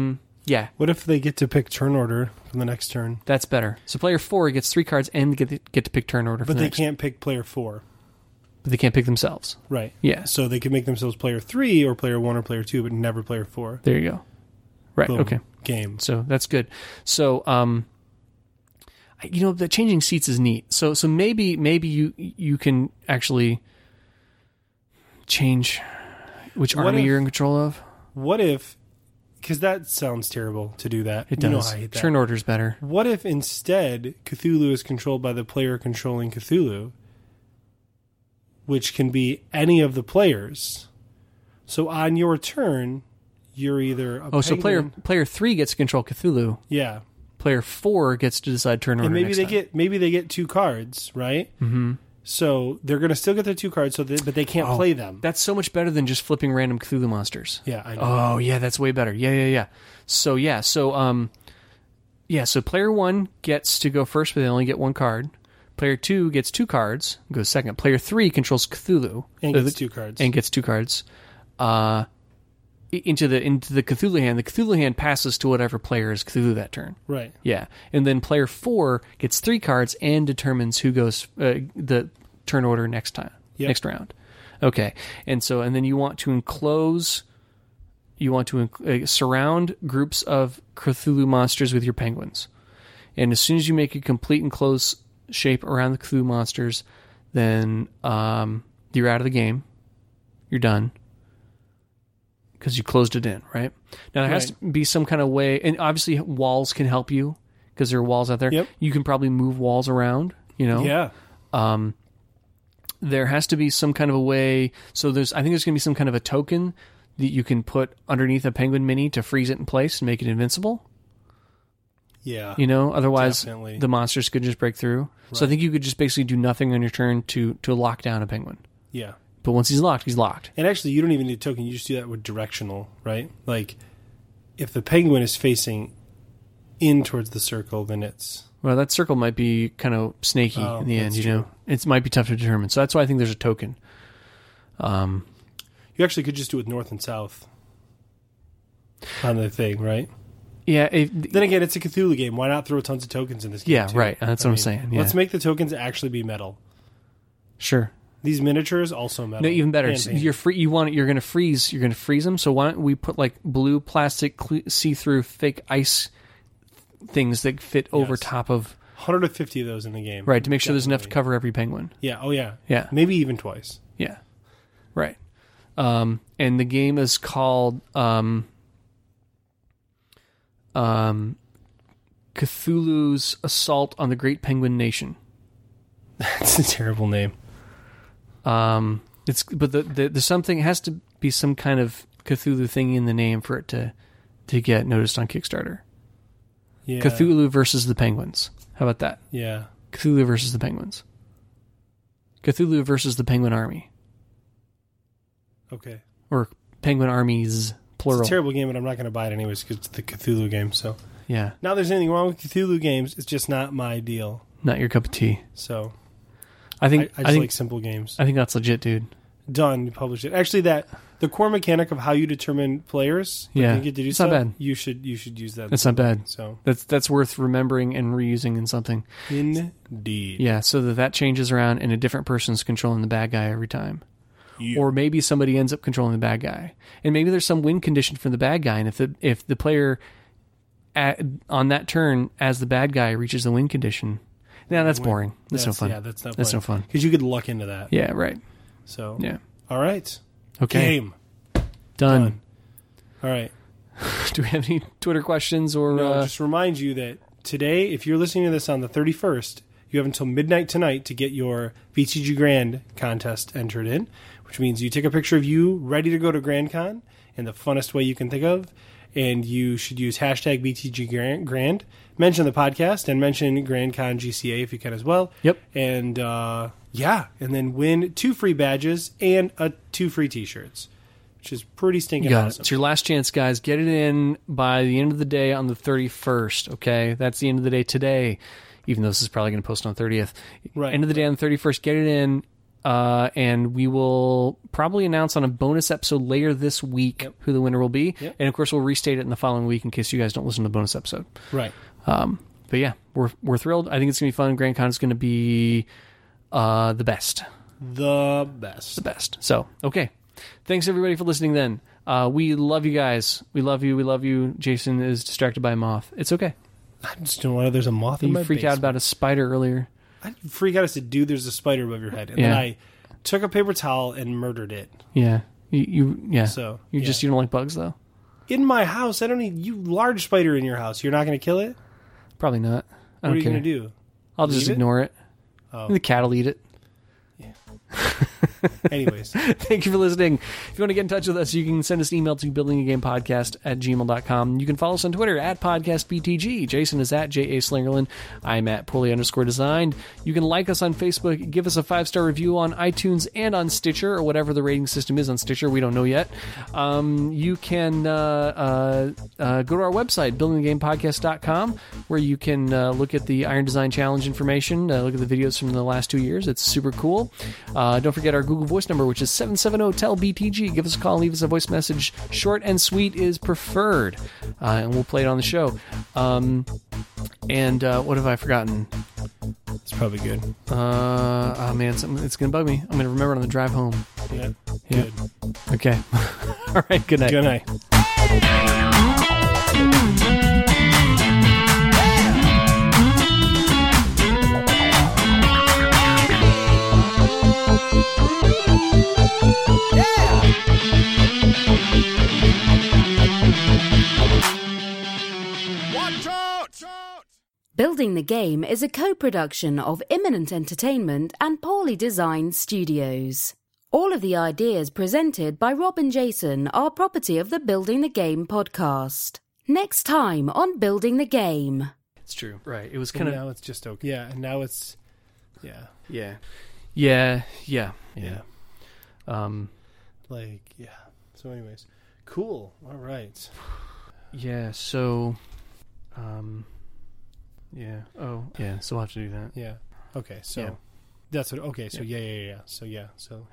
Yeah, What if they get to pick turn order for the next turn, that's better. So player four gets three cards and get to, get to pick turn order. For but the they next. can't pick player four? But they can't pick themselves. Right. Yeah. So they can make themselves player three or player one or player two, but never player four. There you go. Right. Boom. Okay. Game. So that's good. So, um, you know, the changing seats is neat. So, so maybe, maybe you you can actually change which What army if- you're in control of. What if? Because that sounds terrible to do that. It You know does. I hate that. Turn order's better. What if instead Cthulhu is controlled by the player controlling Cthulhu, which can be any of the players? So on your turn, you're either a Oh, so player penguin- player three gets to control Cthulhu. yeah, Player four gets to decide turn order. and maybe next they time. get maybe they get two cards, right? Mm-hmm. So they're going to still get their two cards, so they, but they can't Oh, play them. That's so much better than just flipping random Cthulhu monsters. Yeah, I know. Oh yeah, that's way better. Yeah, yeah, yeah. So yeah, so um, yeah, so player one gets to go first, but they only get one card. Player two gets two cards, goes second. Player three controls Cthulhu And uh, gets the- two cards. and gets two cards. Uh, i- into the into the Cthulhu hand. The Cthulhu hand passes to whatever player is Cthulhu that turn. Right. Yeah, and then player four gets three cards and determines who goes uh, the turn order next time, Yep. next round. Okay, and so and then you want to enclose, you want to uh, surround groups of Cthulhu monsters with your penguins, and as soon as you make a complete enclosed shape around the Cthulhu monsters, then um, you're out of the game. You're done. Because you closed it in, right? Now, there has Right. to be some kind of way, and obviously walls can help you, because there are walls out there. Yep. You can probably move walls around, you know? Yeah. There has to be some kind of a way, so there's, I think there's going to be some kind of a token that you can put underneath a penguin mini to freeze it in place and make it invincible, Yeah. you know? Otherwise, Definitely. the monsters could just break through. So I Right. think you could just basically do nothing on your turn to, to lock down a penguin. Yeah. But once he's locked, he's locked. And actually, you don't even need a token. You just do that with directional, right? Like, if the penguin is facing in towards the circle, then it's... Well, that circle might be kind of snaky Oh, in the end, that's you know? It might be tough to determine. So that's why I think there's a token. Um, You actually could just do it north and south on the thing, right? yeah, if, Then again, it's a Cthulhu game. Why not throw tons of tokens in this game, Yeah, too? right. That's what I'm saying, yeah. Let's make the tokens actually be metal. sure. These miniatures, also metal. No, even better. And It's- paint. You're free. You want it. You're going to freeze. You're going to freeze them. So why don't we put like blue plastic, cle see-through, fake ice things that fit over Yes. top of one hundred fifty of those in the game. right to make sure there's enough to Definitely. cover every penguin. Yeah, oh yeah. Yeah. Maybe even twice. Yeah, right. Um, and the game is called um, um, Cthulhu's Assault on the Great Penguin Nation. That's a terrible name. Um, it's but the, the there's something it has to be some kind of Cthulhu thing in the name for it to to get noticed on Kickstarter. Yeah. Cthulhu versus the Penguins. How about that? Yeah. Cthulhu versus the Penguins. Cthulhu versus the Penguin Army, Okay. or Penguin Armies plural. It's a terrible game, but I'm not going to buy it anyways because it's the Cthulhu game. So, Yeah, not there's anything wrong with Cthulhu games. It's just not my deal. not your cup of tea. So, I I, think I I, just think like simple games. I think that's legit, dude. Done. You published it. Actually, that the core mechanic of how you determine players. like, Yeah. you get to do It's not stuff, bad. You should you should use that. That's not bad. So, That's that's worth remembering and reusing in something. indeed. Yeah, so that that changes around and a different person's controlling the bad guy every time. Yeah. Or maybe somebody ends up controlling the bad guy, and maybe there's some win condition for the bad guy. And if the if the player at, on that turn as the bad guy reaches the win condition, now that's boring. That's, no fun. Yeah, that's not. That's no fun. because you could luck into that. Yeah, right. So, Yeah. all right. Okay. Game Done. done. All right. Do we have any Twitter questions or? No, uh, just remind you that today, if you're listening to this on the thirty-first, you have until midnight tonight to get your B T G Grand contest entered in, which means you take a picture of you ready to go to Grand Con in the funnest way you can think of, and you should use hashtag B T G Grand, Grand mention the podcast, and mention Grand Con G C A if you can as well. Yep. And uh, yeah, and then win two free badges and a two free T-shirts, which is pretty stinking You got it. awesome. It's your last chance, guys. Get it in by the end of the day on the thirty-first, okay? That's the end of the day today, even though this is probably going to post on the thirtieth. Right. End of the day on the thirty-first. Get it in. uh, and we will probably announce on a bonus episode later this week Yep. who the winner will be. Yep. And of course, we'll restate it in the following week in case you guys don't listen to the bonus episode. Right. Um, but yeah, we're we're thrilled. I think it's gonna be fun. Grand Con is gonna be uh, the best, The best. the best. So okay, thanks everybody for listening. Then uh, we love you guys. We love you. We love you. Jason is distracted by a moth. It's okay. I just don't know why there's a moth in You my freaked out basement. about a spider earlier. I freak out as a dude. There's a spider above your head, and Yeah. then I took a paper towel and murdered it. Yeah. You, you yeah. So, you yeah. just you don't like bugs though. In my house, I don't need you. Large spider in your house. You're not going to kill it. Probably not. I What don't are you care. going to do? I'll just Leave it? ignore it. Oh. The cat will eat it. Anyways, Thank you for listening. If you want to get in touch with us, you can send us an email to buildingagamepodcast at gmail dot com. You can follow us on Twitter at podcastbtg. Jason is at J A Slingerland. I'm at poorly underscore designed. You can like us on Facebook, give us a five-star review on iTunes and on Stitcher, or whatever the rating system is on Stitcher. We don't know yet. Um, you can uh, uh, uh, go to our website, building the game podcast dot com, where you can uh, look at the Iron Design Challenge information, uh, look at the videos from the last two years. It's super cool. Uh, don't forget our Google Voice number, which is seven seven zero T E L B T G. Give us a call, leave us a voice message. Short and sweet is preferred, uh, and we'll play it on the show. Um, and uh, what have I forgotten? it's probably good. Uh, oh man, something, it's going to bug me. I'm going to remember it on the drive home. Yeah. Yeah. Good. Okay. All right, good night. Good night. Building the Game is a co-production of Imminent Entertainment and Poorly Designed Studios. All of the ideas presented by Rob and Jason are property of the Building the Game podcast. Next time on Building the Game. It's true. Right. It was And kind of. now it's just okay. Yeah, and now it's, yeah, Yeah. Yeah. Yeah. yeah, Um. like, yeah. So anyways, cool. All right. Yeah. So. Um. Yeah. Oh. Yeah. So we'll have to do that. Yeah. Okay, so Yeah. that's what, okay, so yeah, yeah, yeah. So yeah, so